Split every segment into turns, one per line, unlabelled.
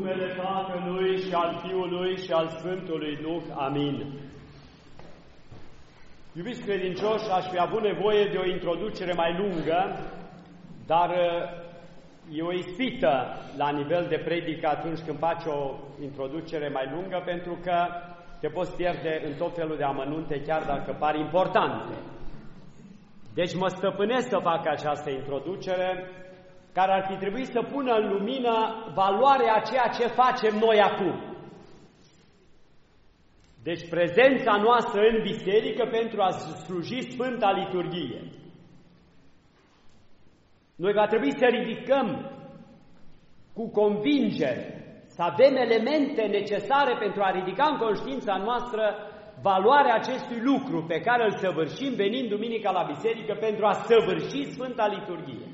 numele Tatălui și al Fiului și al Sfântului Duh. Amin. Iubiți credincioși, aș fi avut nevoie de o introducere mai lungă, dar e o ispită la nivel de predică atunci când faci o introducere mai lungă, pentru că te poți pierde în tot felul de amănunte, chiar dacă par importante. Deci mă stăpânesc să fac această introducere, care ar fi trebuit să pună în lumină valoarea a ceea ce facem noi acum. Deci prezența noastră în biserică pentru a sluji Sfânta Liturghie. Noi va trebui să ridicăm cu convingere, să avem elemente necesare pentru a ridica în conștiința noastră valoarea acestui lucru pe care îl săvârșim venind duminica la biserică pentru a săvârși Sfânta Liturghie.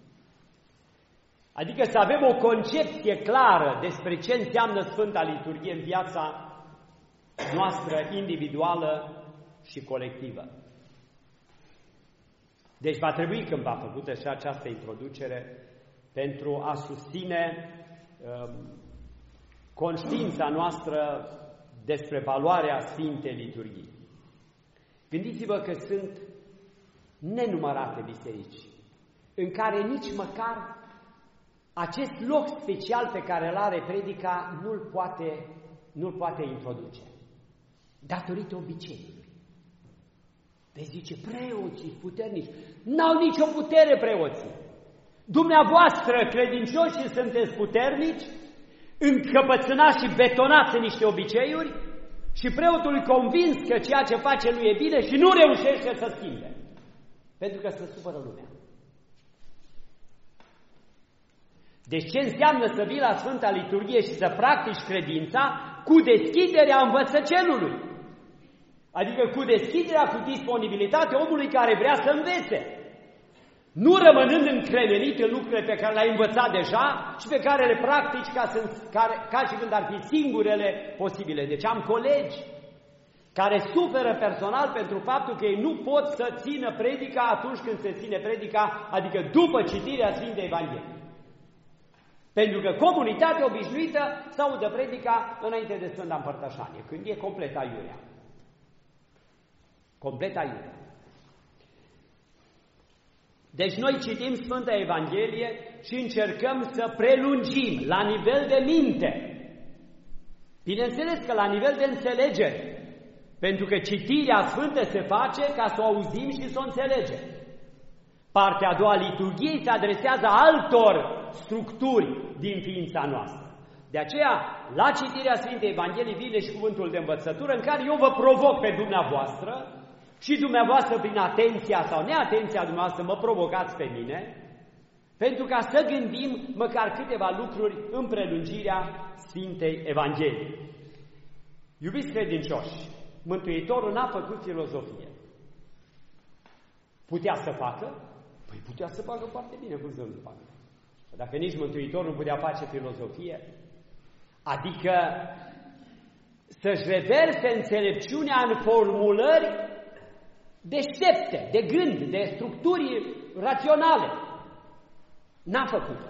Adică să avem o concepție clară despre ce înseamnă Sfânta Liturghie în viața noastră individuală și colectivă. Deci va trebui cândva făcută și această introducere pentru a susține conștiința noastră despre valoarea Sfintei Liturghii. Gândiți-vă că sunt nenumărate biserici în care nici măcar acest loc special pe care îl are predica nu-l poate introduce, datorită obiceiului. Vezi, zice, preoții puternici, n-au nicio putere preoții. Dumneavoastră, credincioși, sunteți puternici, încăpățânați și betonați în niște obiceiuri și preotul e convins că ceea ce face nu e bine și nu reușește să schimbe, pentru că se supără lumea. Deci ce înseamnă să vii la Sfânta Liturghie și să practici credința cu deschiderea învățăcelului? Adică cu deschiderea, cu disponibilitatea omului care vrea să învețe. Nu rămânând încremenit în lucrurile pe care le-ai învățat deja și pe care le practici ca și când ar fi singurele posibile. Deci am colegi care suferă personal pentru faptul că ei nu pot să țină predica atunci când se ține predica, adică după citirea Sfintei Evangheliei. Pentru că comunitatea obișnuită să audă predica înainte de Sfânta Împărtășanie, când e complet aiurea. Complet aiurea. Deci noi citim Sfânta Evanghelie și încercăm să prelungim la nivel de minte. Bineînțeles că la nivel de înțelegere, pentru că citirea sfântă se face ca să o auzim și să o înțelegem. Partea a doua, liturghiei, se adresează altor structuri din ființa noastră. De aceea, la citirea Sfintei Evangheliei vine și cuvântul de învățătură în care eu vă provoc pe dumneavoastră și dumneavoastră prin atenția sau neatenția dumneavoastră mă provocați pe mine, pentru ca să gândim măcar câteva lucruri în prelungirea Sfintei Evangheliei. Iubiți credincioși, Mântuitorul n-a făcut filozofie. Putea să facă? Păi putea să facă foarte bine, cum să nu facă? Dacă nici Mântuitorul nu putea face filozofie, adică să-și reverse înțelepciunea în formulări deștepte, de gând, de structuri raționale. N-a făcut.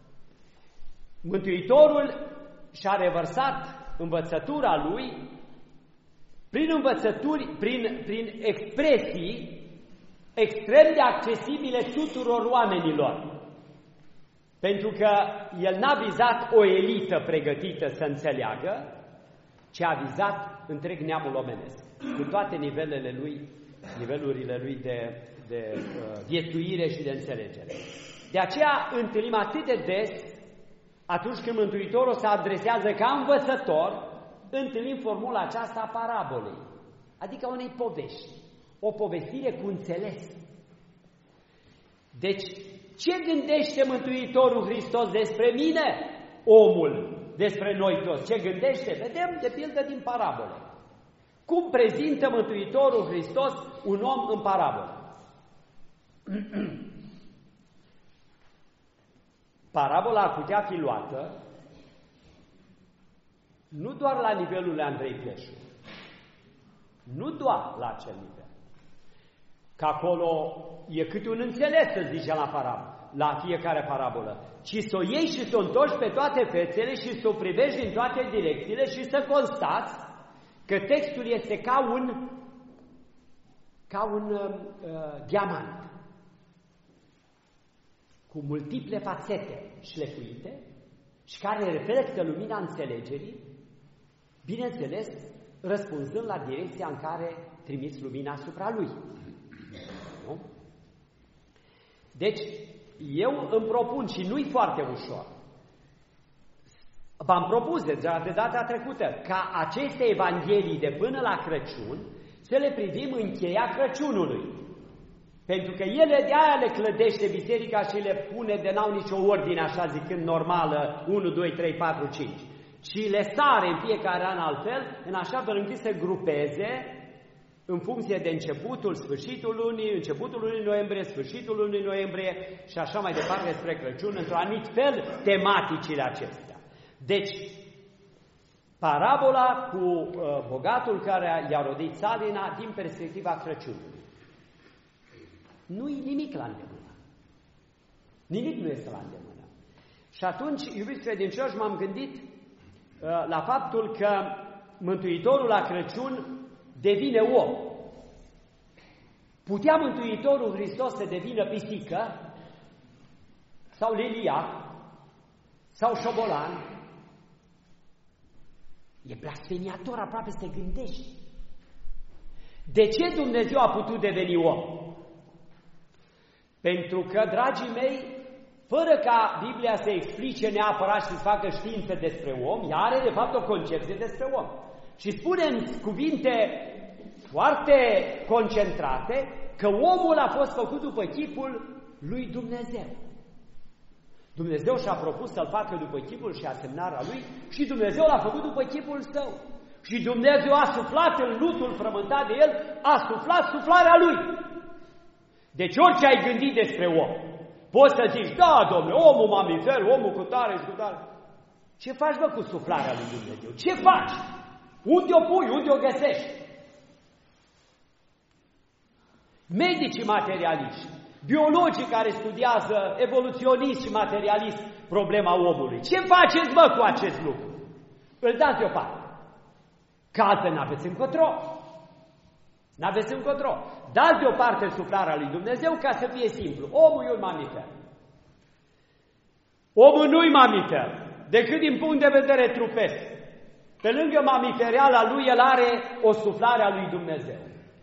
Mântuitorul și-a revărsat învățătura lui prin învățături, prin expresii extrem de accesibile tuturor oamenilor. Pentru că el n-a vizat o elită pregătită să înțeleagă, ci a vizat întreg neamul omenesc, cu toate nivelurile lui de viețuire și de înțelegere. De aceea întâlnim atât de des, atunci când Mântuitorul se adresează ca învățător, întâlnim formula aceasta a parabolei, adică unei povești, o povestire cu înțeles. Deci, ce gândește Mântuitorul Hristos despre mine, omul, despre noi toți? Ce gândește? Vedem de pildă din parabole. Cum prezintă Mântuitorul Hristos un om în parabolă? Parabola ar putea fi luată nu doar la nivelul lui Andrei Pleșu, nu doar la acel nivel, că acolo e câte un înțeles, să zice, la parabolă, la fiecare parabolă, ci să o iei și să o întorci pe toate fețele și să o privești din toate direcțiile și să constați că textul este ca un diamant cu multiple fațete șlefuite și care reflectă lumina înțelegerii, bineînțeles, răspunzând la direcția în care trimiți lumina asupra lui. Nu? Deci, eu îmi propun, și nu-i foarte ușor, v-am propus de data trecută, ca aceste evanghelii de până la Crăciun să le privim în cheia Crăciunului. Pentru că ele de-aia le clădește biserica și le pune de n-au nicio ordine, așa zicând, normală, 1, 2, 3, 4, 5. Și le sare în fiecare an altfel, în așa fel încât să grupeze în funcție de sfârșitul lunii noiembrie, sfârșitul lunii noiembrie și așa mai departe spre Crăciun, într-un anumit fel, tematicile acestea. Deci, parabola cu bogatul care i-a rodit țarina din perspectiva Crăciunului. Nu-i nimic la îndemână. Nimic nu este la îndemână. Și atunci, iubiți credincioși, m-am gândit la faptul că Mântuitorul la Crăciun devine om. Putea Mântuitorul Hristos să devină pisică sau liliac sau șobolan? E blasfemiator aproape să te gândești. De ce Dumnezeu a putut deveni om? Pentru că, dragii mei, fără ca Biblia să explice neapărat și să facă știință despre om, ea are de fapt o concepție despre om. Și spune în cuvinte foarte concentrate că omul a fost făcut după chipul lui Dumnezeu. Dumnezeu și-a propus să-l facă după chipul și asemnarea lui și Dumnezeu l-a făcut după chipul său. Și Dumnezeu a suflat în lutul frământat de el, a suflat suflarea lui. Deci orice ai gândit despre om, poți să zici, da, domnule, omul mamifer, omul cu tare și cu tare. Ce faci, bă, cu suflarea lui Dumnezeu? Ce faci? Unde o pui? Unde o găsești? Medicii materialiști, biologii care studiază evoluționist și materialist problema omului. Ce faceți, bă, cu acest lucru? Îl dați deoparte. Că altfel n-aveți încotro. N-aveți încotro. Dați deoparte suflarea lui Dumnezeu ca să fie simplu. Omul e un mamifer. Omul nu-i mamifer, decât din punct de vedere trupesc. Pe lângă mamiferiala lui, el are o suflare a lui Dumnezeu.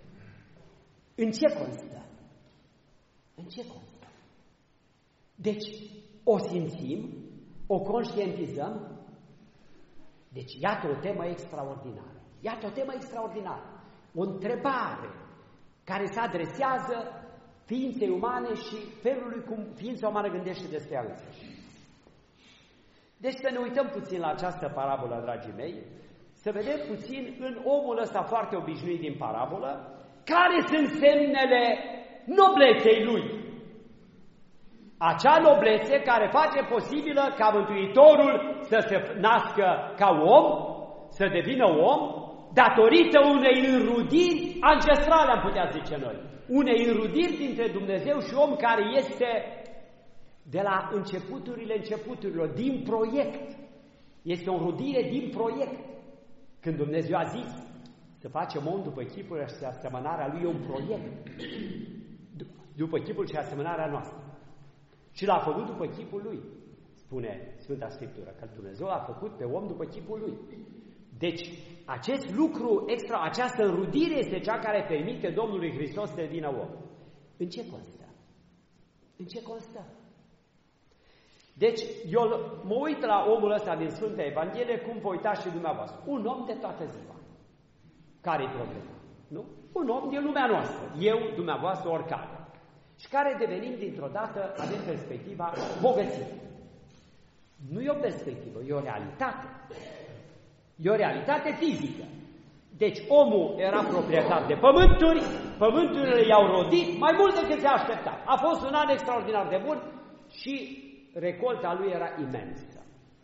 În ce constă? În ce constă? Deci, o simțim, o conștientizăm. Deci, iată o temă extraordinară. Iată o temă extraordinară. O întrebare care se adresează ființei umane și felului cum ființa umană gândește despre ea însăși. Deci să ne uităm puțin la această parabolă, dragii mei, să vedem puțin în omul ăsta foarte obișnuit din parabolă, care sunt semnele nobleței lui. Acea noblețe care face posibilă ca Mântuitorul să se nască ca om, să devină om, datorită unei înrudiri ancestrale, am putea zice noi. Unei înrudiri dintre Dumnezeu și om care este de la începuturilor, din proiect. Este o înrudire din proiect. Când Dumnezeu a zis să facem om după chipul și asemănarea lui, e un proiect. După chipul și asemănarea noastră. Și l-a făcut după chipul lui, spune Sfânta Scriptură, că Dumnezeu l-a făcut pe om după chipul lui. Deci, acest lucru extra, această înrudire este cea care permite Domnului Hristos să devină om. În ce constă? În ce constă? Deci, eu mă uit la omul ăsta din Sfânta Evanghelie, cum vă uitați și dumneavoastră. Un om de toată ziua. Care-i problema? Nu? Un om din lumea noastră. Eu, dumneavoastră, oricare. Și care devenim dintr-o dată, avem perspectiva bogăției. Nu e o perspectivă, e o realitate. E o realitate fizică. Deci omul era proprietar de pământuri, pământurile i-au rodit mai mult decât se aștepta. A fost un an extraordinar de bun și recolta lui era imensă.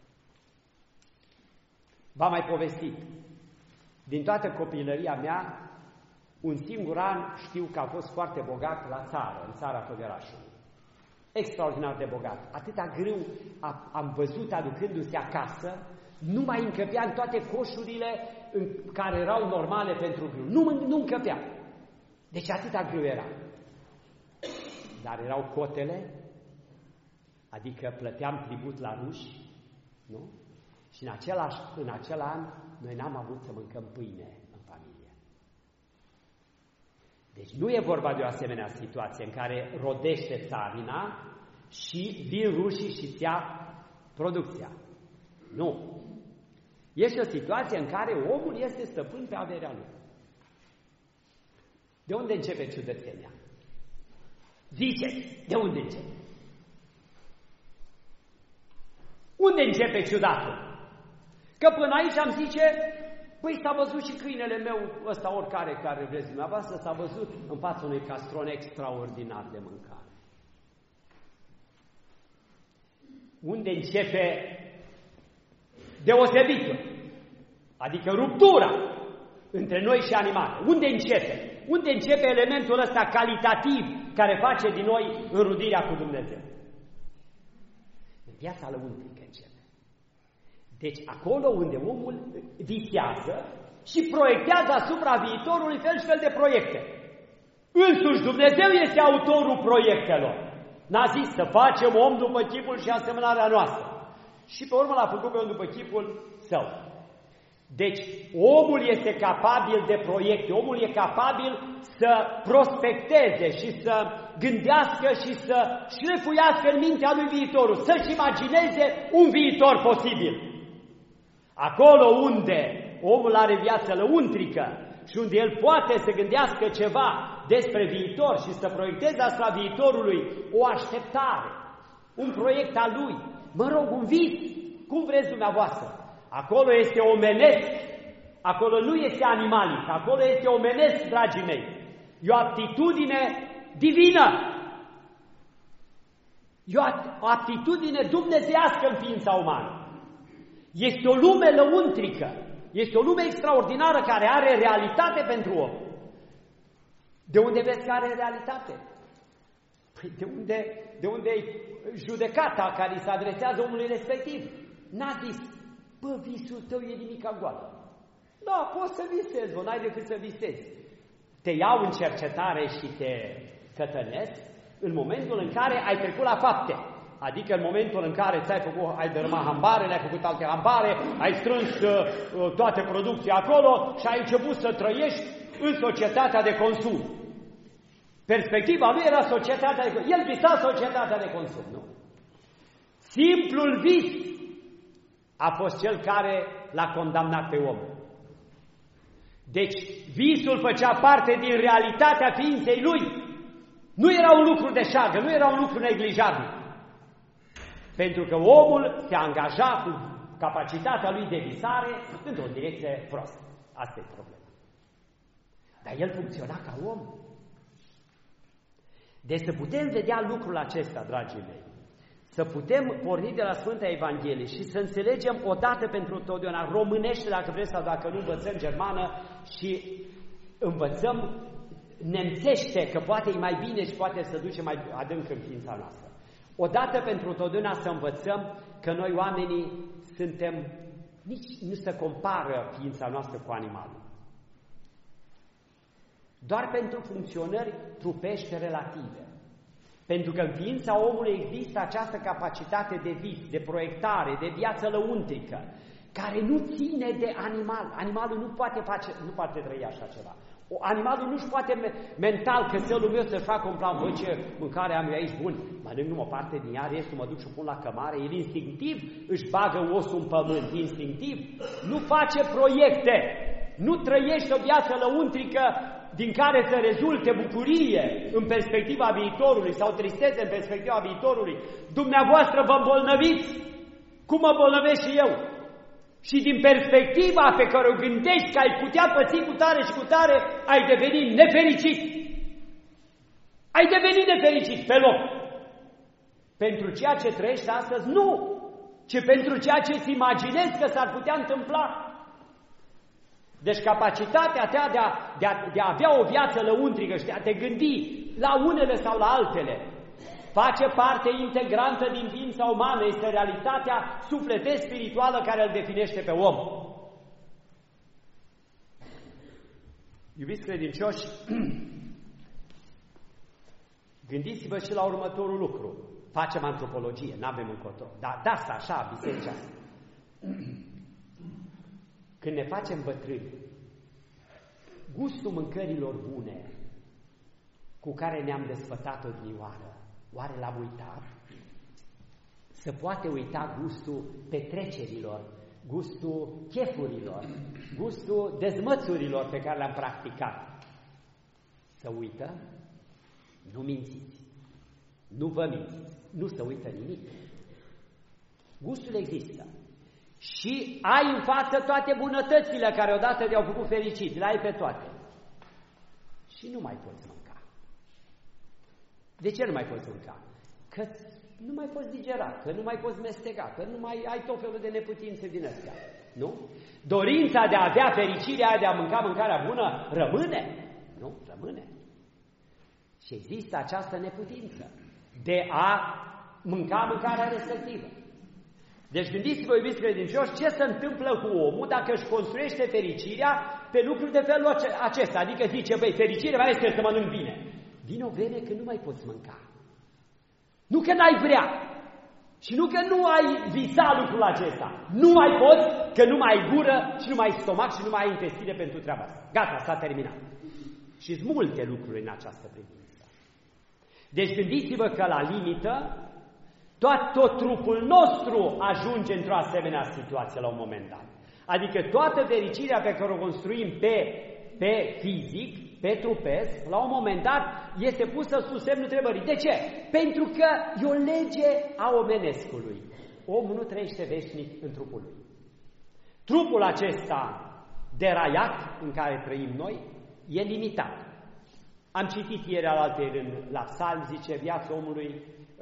V-am mai povestit. Din toată copilăria mea, un singur an știu că a fost foarte bogat la țară, în țara Făgărașului. extraordinar de bogat. Atâta grâu am văzut aducându-se acasă, nu mai încăpea în toate coșurile care erau normale pentru grâu. Nu încăpea. Deci atâta grâu era. Dar erau cotele, adică plăteam tribut la ruși, nu? Și în acel an noi n-am avut să mâncăm pâine în familie. Deci nu e vorba de o asemenea situație în care rodește țarina și vin rușii și îți ia producția. Nu. Este o situație în care omul este stăpân pe averea lui. De unde începe ciudățenia? Ziceți, de unde începe? Unde începe ciudatul? Că până aici am zice, păi s-a văzut și câinele meu ăsta, oricare care vreți dumneavoastră, s-a văzut în fața unui castron extraordinar de mâncare. Unde începe deosebitul? Adică ruptura între noi și animale. Unde începe? Unde începe elementul ăsta calitativ care face din noi înrudirea cu Dumnezeu? În viața lăuntrică începe. Deci acolo unde omul visează și proiectează asupra viitorului fel și fel de proiecte. Însuși Dumnezeu este autorul proiectelor. N-a zis să facem om după chipul și asemănarea noastră. Și pe urmă l-a făcut pe om după chipul său. Deci omul este capabil de proiecte, omul e capabil să prospecteze și să gândească și să șlefuiască în mintea lui viitorul, să-și imagineze un viitor posibil. Acolo unde omul are viață lăuntrică și unde el poate să gândească ceva despre viitor și să proiecteze asupra viitorului o așteptare, un proiect al lui, mă rog, un vis, cum vreți dumneavoastră. Acolo este omenesc, acolo nu este animalic, acolo este omenesc, dragii mei. E o aptitudine divină, e o aptitudine dumnezeiască în ființa umană. Este o lume lăuntrică, este o lume extraordinară care are realitate pentru om. De unde vezi că are realitate? Păi de unde e judecata care îi se adresează omului respectiv? N-a zis, bă, visul tău e nimica goală. Da, poți să visezi, bă, n-ai decât să visezi. Te iau în cercetare și te cătănesc în momentul în care ai trecut la fapte. Adică în momentul în care ai dărâmat hambarele, ai făcut alte hambare, ai strâns toate producția acolo și ai început să trăiești în societatea de consum. Perspectiva lui era societatea de consum. El visa societatea de consum, nu? Simplul vis a fost cel care l-a condamnat pe om. Deci visul făcea parte din realitatea ființei lui. Nu era un lucru de șagă, nu era un lucru neglijabil. Pentru că omul se angaja cu capacitatea lui de visare într-o direcție proastă. Asta e problema. Dar el funcționa ca om. Deci să putem vedea lucrul acesta, dragii mei, să putem porni de la Sfânta Evanghelie și să înțelegem odată pentru totdeauna, românește dacă vreți sau dacă nu învățăm germană și învățăm nemțește, că poate e mai bine și poate să duce mai adânc în ființa noastră. Odată pentru totdeauna să învățăm că noi oamenii suntem, nici nu se compară ființa noastră cu animalul. Doar pentru funcționări trupește relative. Pentru că în ființa omului există această capacitate de vis, de proiectare, de viață lăuntrică, care nu ține de animal. Animalul nu poate trăi așa ceva. Animalul nu-și poate mental cățelul meu să facă un plan, bă, ce mâncare am eu aici, bun, mănânc o parte din ea, restul mă duc și o pun la cămare, el instinctiv își bagă osul în pământ, instinctiv, nu face proiecte, nu trăiește o viață lăuntrică din care să rezulte bucurie în perspectiva viitorului sau tristețe în perspectiva viitorului. Dumneavoastră vă îmbolnăviți, cum mă îmbolnăvesc și eu. Și din perspectiva pe care o gândești că ai putea păți cu tare și cu tare, ai devenit nefericit. Ai devenit nefericit pe loc. Pentru ceea ce trăiești astăzi, nu, ci pentru ceea ce îți imaginezi că s-ar putea întâmpla. Deci capacitatea ta de a avea o viață lăuntrică și de a te gândi la unele sau la altele, face parte integrantă din ființa umană, este realitatea sufletesc-spirituală care îl definește pe om. Iubiți credincioși, gândiți-vă și la următorul lucru. Facem antropologie, n-avem încotro. Dar de asta, așa, biserica asta. Când ne facem bătrâni, gustul mâncărilor bune cu care ne-am desfătat odinioară, oare l-am uitat? Se poate uita gustul petrecerilor, gustul chefurilor, gustul dezmățurilor pe care le-am practicat. Să uită? Nu mințiți. Nu vă mințiți. Nu se uită nimic. Gustul există. Și ai în față toate bunătățile care odată te-au făcut fericit. Le ai pe toate. Și nu mai poți mânca. De ce nu mai poți mânca? Că nu mai poți digera, că nu mai poți mesteca, că nu mai ai tot felul de neputințe din astea. Nu? Dorința de a avea fericirea de a mânca mâncarea bună rămâne. Nu? Rămâne. Și există această neputință de a mânca mâncarea respectivă. Deci gândiți-vă, iubiți credincioși, ce se întâmplă cu omul dacă își construiește fericirea pe lucruri de felul acesta. Adică zice, băi, fericirea mea este să mănânc bine. Vine o vreme când nu mai poți mânca. Nu că n-ai vrea. Și nu că nu ai visat lucrul acesta. Nu mai poți, că nu mai ai gură și nu mai ai stomac și nu mai ai intestine pentru treaba asta. Gata, s-a terminat. Și sunt multe lucruri în această privință. Deci gândiți-vă că la limită tot trupul nostru ajunge într-o asemenea situație la un moment dat. Adică toată fericirea pe care o construim pe fizic, pe trupesc, la un moment dat este pusă sub semnul întrebării. De ce? Pentru că e o lege a omenescului. Omul nu trăiește veșnic în trupul lui. Trupul acesta deraiat în care trăim noi e limitat. Am citit ieri alaltăieri la Psalm, zice, viața omului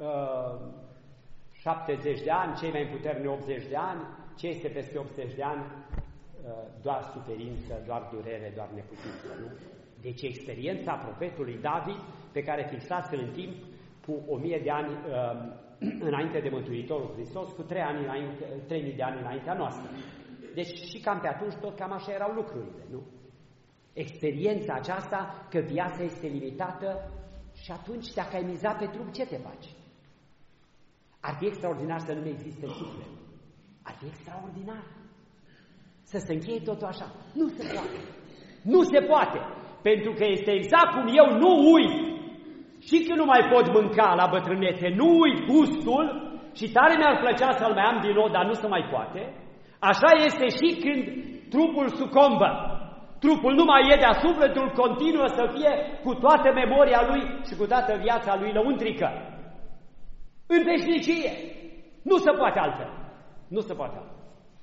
70 de ani, cei mai puternici 80 de ani, ce este peste 80 de ani, doar suferință, doar durere, doar neputință, nu? Deci experiența profetului David, pe care fixați-l în timp cu 1000 de ani înainte de Mântuitorul Hristos, cu 3000 de ani înaintea noastră. Deci și cam pe atunci tot cam așa erau lucrurile, nu? Experiența aceasta că viața este limitată și atunci dacă ai mizat pe trup, ce te faci? Ar fi extraordinar să nu mai existe suflet. Ar fi extraordinar. Să se încheie totul așa. Nu se poate. Nu se poate. Pentru că este exact cum eu nu uit. Și când nu mai pot mânca la bătrânețe, nu uit gustul și tare mi-ar plăcea să-l mai am din nou, dar nu se mai poate. Așa este și când trupul sucombă. Trupul nu mai e, dar sufletul continuă să fie cu toată memoria lui și cu toată viața lui lăuntrică. În veșnicie. Nu se poate altfel. Nu se poate altfel.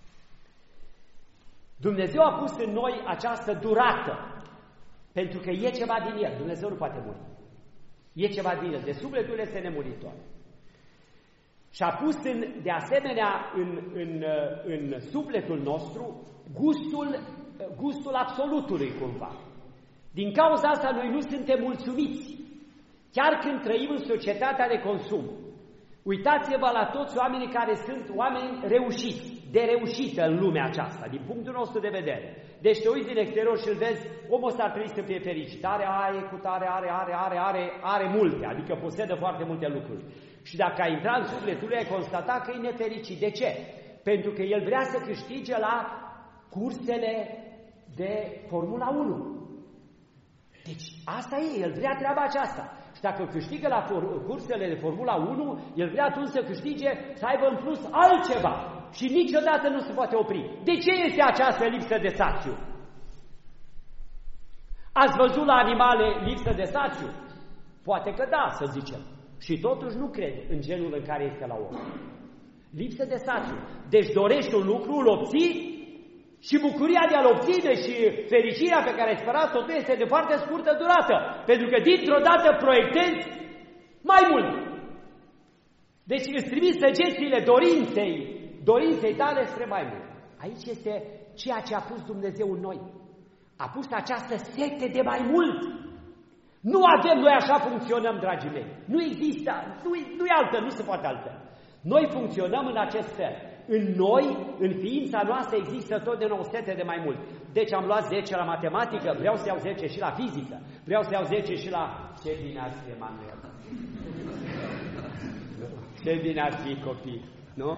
Dumnezeu a pus în noi această durată, pentru că e ceva din El. Dumnezeu nu poate muri. E ceva din El. De sufletul este nemuritor. Și a pus de asemenea în sufletul nostru gustul absolutului cumva. Din cauza asta noi nu suntem mulțumiți. Chiar când trăim în societatea de consum. Uitați-vă la toți oamenii care sunt oameni reușiți, de reușită în lumea aceasta, din punctul nostru de vedere. Deci te uiți din exterior și îl vezi, omul ăsta ar trebui să fie fericit. Are multe, adică posedă foarte multe lucruri. Și dacă ai intrat în sufletul lui, ai constatat că e nefericit. De ce? Pentru că el vrea să câștige la cursele de Formula 1. Deci asta e, el vrea treaba aceasta. Și dacă câștigă la cursele de Formula 1, el vrea atunci să câștige, să aibă în plus altceva. Și niciodată nu se poate opri. De ce este această lipsă de sațiu? Ați văzut la animale lipsă de sațiu? Poate că da, să zicem. Și totuși nu cred în genul în care este la om. Lipsă de sațiu. Deci dorești un lucru, îl obții și bucuria de a-l obține și fericirea pe care ai sperat totul este de foarte scurtă durată. Pentru că dintr-o dată proiectezi mai mult. Deci îți trimiți săgețile dorinței tale spre mai mult. Aici este ceea ce a pus Dumnezeu în noi. A pus această sete de mai mult. Nu avem, noi așa funcționăm, dragii mei. Nu există, nu e altă, nu se poate altă. Noi funcționăm în acest fel. În noi, în ființa noastră, există totdeauna o sete de mai mult. Deci am luat 10 la matematică, vreau să iau 10 și la fizică, vreau să iau 10 și la... Ce bine ar fi, Emanuel! Ce bine ar fi, copii, nu?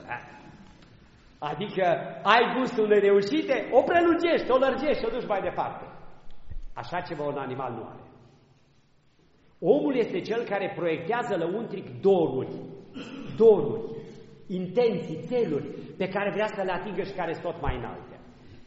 Adică ai gustul de reușite, o prelungești, o lărgești, o duci mai departe. Așa ceva un animal nu are. Omul este cel care proiectează lăuntric doruri, intenții, țeluri pe care vrea să le atingă și care sunt tot mai înalte.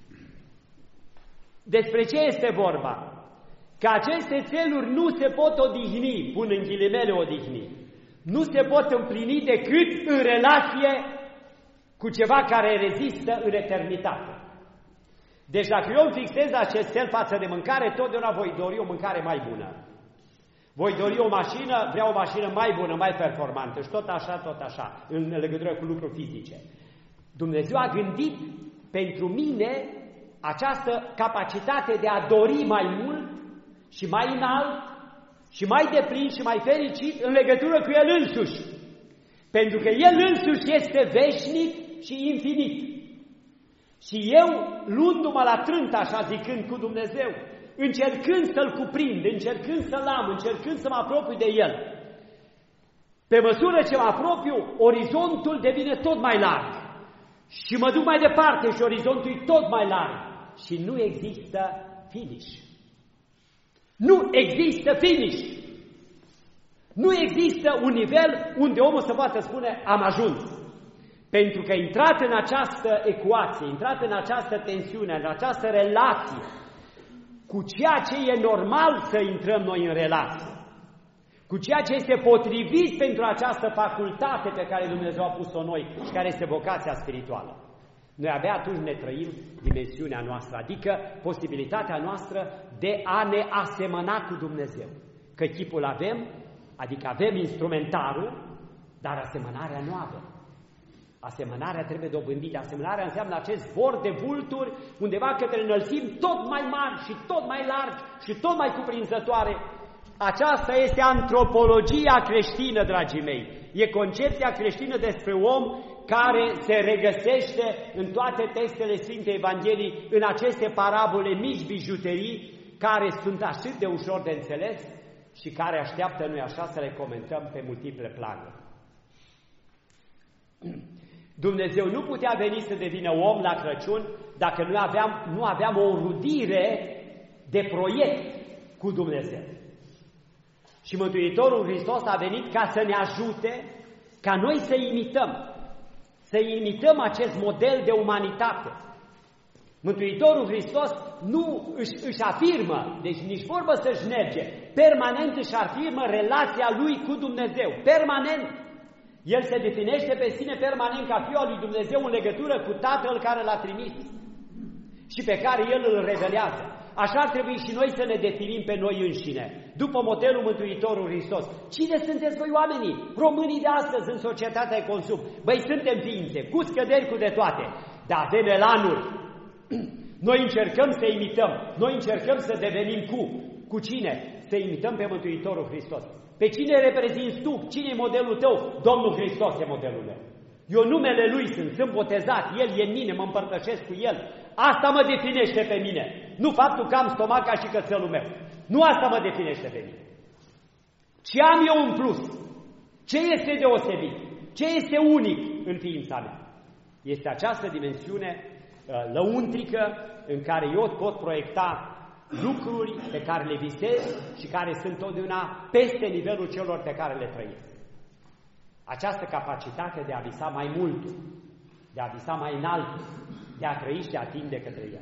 Despre ce este vorba? Că aceste țeluri nu se pot odihni, pun în ghilimele odihni, nu se pot împlini decât în relație cu ceva care rezistă în eternitate. Deci dacă eu îmi fixez acest cel față de mâncare, totdeauna voi dori o mâncare mai bună. Voi dori o mașină, vreau o mașină mai bună, mai performantă și tot așa, în legătură cu lucruri fizice. Dumnezeu a gândit pentru mine această capacitate de a dori mai mult și mai înalt și mai deplin și mai fericit în legătură cu El însuși. Pentru că El însuși este veșnic și infinit. Și eu, luându-mă la trânt, așa zicând cu Dumnezeu, încercând să-L cuprind, încercând să-L am, încercând să mă apropiu de El, pe măsură ce mă apropiu, orizontul devine tot mai larg. Și mă duc mai departe și orizontul e tot mai larg. Și nu există finish. Nu există finish. Nu există un nivel unde omul să poată spune, am ajuns. Pentru că intrat în această ecuație, intrat în această tensiune, în această relație, cu ceea ce e normal să intrăm noi în relație, cu ceea ce este potrivit pentru această facultate pe care Dumnezeu a pus-o noi și care este vocația spirituală. Noi abia atunci ne trăim dimensiunea noastră, adică posibilitatea noastră de a ne asemăna cu Dumnezeu. Că chipul avem, adică avem instrumentarul, dar asemănarea nu avem. Asemănarea trebuie dobândită. Asemănarea înseamnă acest zbor de vulturi undeva către înălțimi tot mai mari și tot mai largi și tot mai cuprinzătoare. Aceasta este antropologia creștină, dragii mei. E concepția creștină despre om care se regăsește în toate textele Sfintei Evangheliei, în aceste parabole mici bijuterii, care sunt atât de ușor de înțeles și care așteaptă, nu-i așa, să le comentăm pe multiple planuri. Dumnezeu nu putea veni să devină om la Crăciun dacă nu aveam o rudire de proiect cu Dumnezeu. Și Mântuitorul Hristos a venit ca să ne ajute ca noi să imităm acest model de umanitate. Mântuitorul Hristos nu își afirmă, deci nici vorbă să-și merge, permanent își afirmă relația Lui cu Dumnezeu, permanent. El se definește pe sine permanent ca Fiul al lui Dumnezeu în legătură cu Tatăl care l-a trimis și pe care El îl revelează. Așa ar trebui și noi să ne definim pe noi înșine, după modelul Mântuitorul Hristos. Cine sunteți voi oamenii? Românii de astăzi în societatea de consum. Băi, suntem ființe, cu scăderi, cu de toate, dar avem elanuri. Noi încercăm să imităm, noi încercăm să devenim cu cine? Să imităm pe Mântuitorul Hristos. Pe cine reprezinți tu? Cine e modelul tău? Domnul Hristos e modelul meu. Eu numele Lui sunt botezat, El e în mine, mă împărtășesc cu El. Asta mă definește pe mine. Nu faptul că am stomac ca și cățelul meu. Nu asta mă definește pe mine. Ce am eu în plus? Ce este deosebit? Ce este unic în ființa mea? Este această dimensiune lăuntrică în care eu pot proiecta lucruri pe care le visez și care sunt totdeauna peste nivelul celor pe care le trăiesc. Această capacitate de a visa mai mult, de a visa mai înalt, de a trăi și de a tinde către El.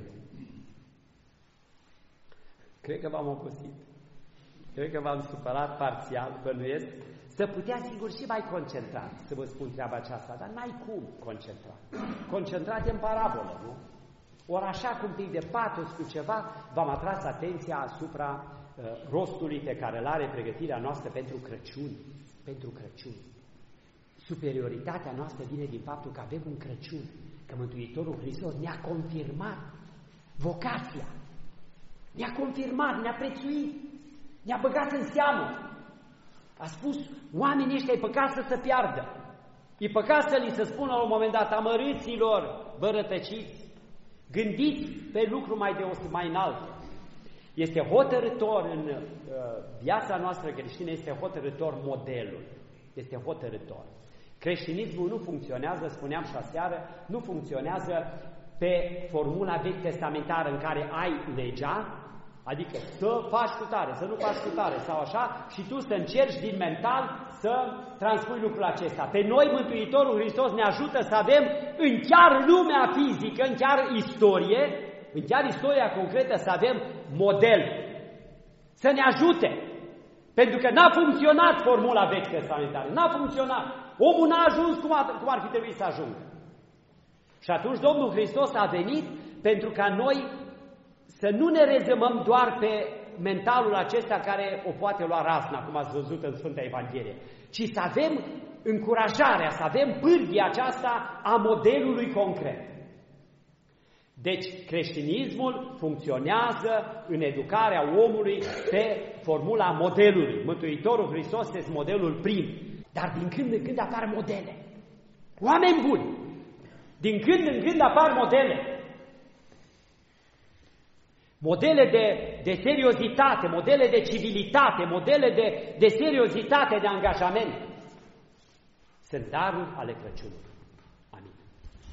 Cred că v-am obosit. Cred că v-am supărat parțial, bănuiesc. Să putea, sigur, și mai concentrat să vă spun treaba aceasta, dar n-ai cum concentrat. Concentrat în parabolă, nu? Ori așa cu un pic de patos cu ceva, v-am atras atenția asupra rostului pe care îl are pregătirea noastră pentru Crăciun. Pentru Crăciun. Superioritatea noastră vine din faptul că avem un Crăciun, că Mântuitorul Hristos ne-a confirmat vocația, ne-a confirmat, ne-a prețuit. Ne-a băgat în seamă. A spus, oamenii ăștia e păcat să se piardă. E păcat să li se spună la un moment dat, amărâților, vă rătăciți, gândiți pe lucru mai înalt. Este hotărâtor în viața noastră creștină, este hotărâtor modelul. Este hotărâtor. Creștinismul nu funcționează, spuneam și aseară, nu funcționează pe formula vechi testamentară în care ai legea, adică să faci cu tare, să nu faci cu tare sau așa, și tu să încerci din mental să transpui lucrul acesta. Pe noi Mântuitorul Hristos ne ajută să avem în chiar lumea fizică, în chiar istorie, în chiar istoria concretă să avem model. Să ne ajute. Pentru că n-a funcționat formula vechi testamentară, n-a funcționat. Omul n-a ajuns cum ar fi trebuit să ajungă. Și atunci Domnul Hristos a venit pentru ca noi să nu ne rezămăm doar pe mentalul acesta care o poate lua razna, cum ați văzut în Sfânta Evanghelie, ci să avem încurajarea, să avem pârghia aceasta a modelului concret. Deci creștinismul funcționează în educarea omului pe formula modelului. Mântuitorul Hristos este modelul prim, dar din când în când apar modele. Oameni buni! Din când în când apar modele. Modele de seriozitate, modele de civilitate, modele de seriozitate, de angajament. Sunt daruri ale Crăciunului.